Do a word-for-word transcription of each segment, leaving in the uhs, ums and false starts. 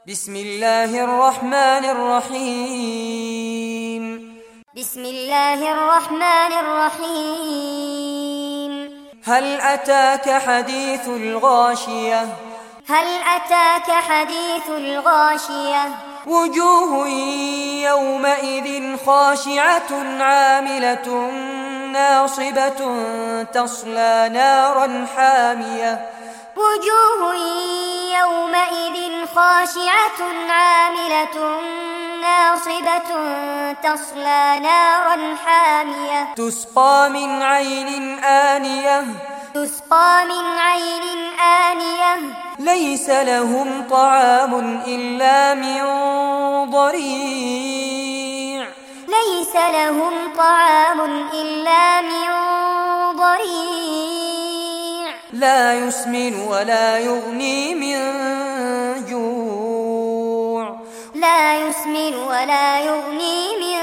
بسم الله الرحمن الرحيم بسم الله الرحمن الرحيم هل أتاك حديث الغاشية هل أتاك حديث الغاشية وجوه يومئذ خاشعة عاملة ناصبة تصلى نارا حامية وجوه يومئذ خاشعة عاملة ناصبة تصلى نارا حامية تسقى من عين آنية تسقى من عين آنية ليس لهم طعام إلا من ضريع ليس لهم طعام إلا من ضريع لا يسمن ولا يغني من جوع لا يسمن ولا يغني من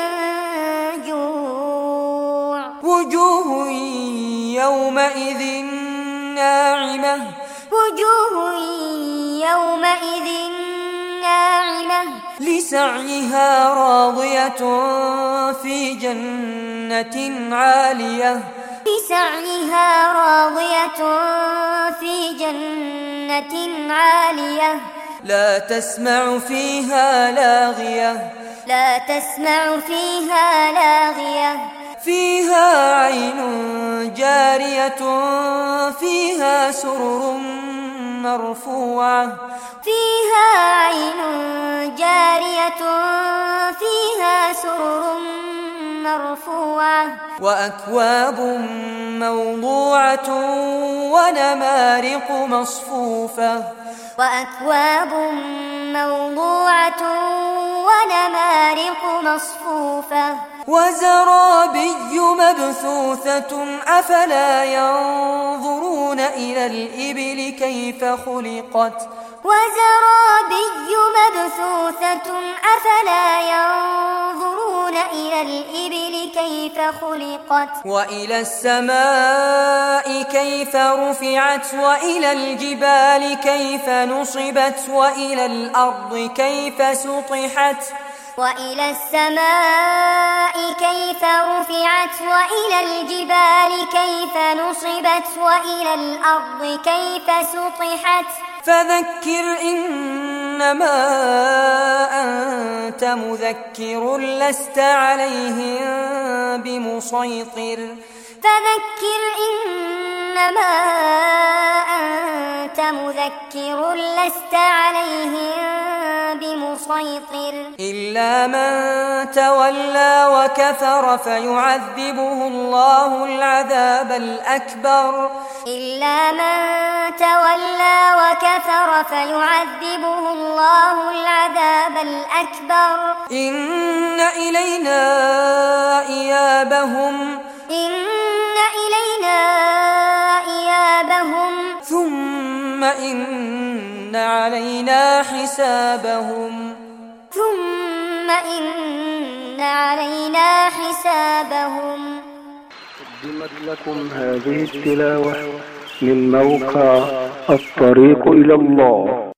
جوع وجوه يومئذ ناعمة وجوه يومئذ ناعمة لسعيها راضية في جنة عالية لسعيها راضية في جنة عالية لا تسمع فيها لاغية لا تسمع فيها لاغية فيها عين جارية فيها سرر مرفوعة فيها عين جارية فيها سرر مرفوعة وأكواب موضوعة ونمارق مصفوفة وأكواب موضوعة ونمارق مصفوفة وزرابي مبثوثة أفلا ينظرون إلى الإبل كيف خلقت وزرابي مبثوثة أفلا ينظرون إلى الإبل كيف خلقت وإلى السماء كيف رفعت وإلى الجبال كيف نصبت وإلى الأرض كيف سطحت وإلى السماء كيف رفعت وإلى الجبال كيف نصبت وإلى الأرض كيف سطحت فذكر إنما أنت مذكر لست عليهم بمسيطر فذكر إنما أنت مذكر لست عليهم بمسيطر إلا من تولى وكفر فيعذبه الله العذاب الأكبر إلا من تولى وكفر فيعذبه الله العذاب الأكبر إن إلينا إيابهم إن إلينا إيابهم ثم إن علينا حسابهم ثم إن علينا حسابهم. قدمت لكم هذه التلاوة من موقع الطريق إلى الله.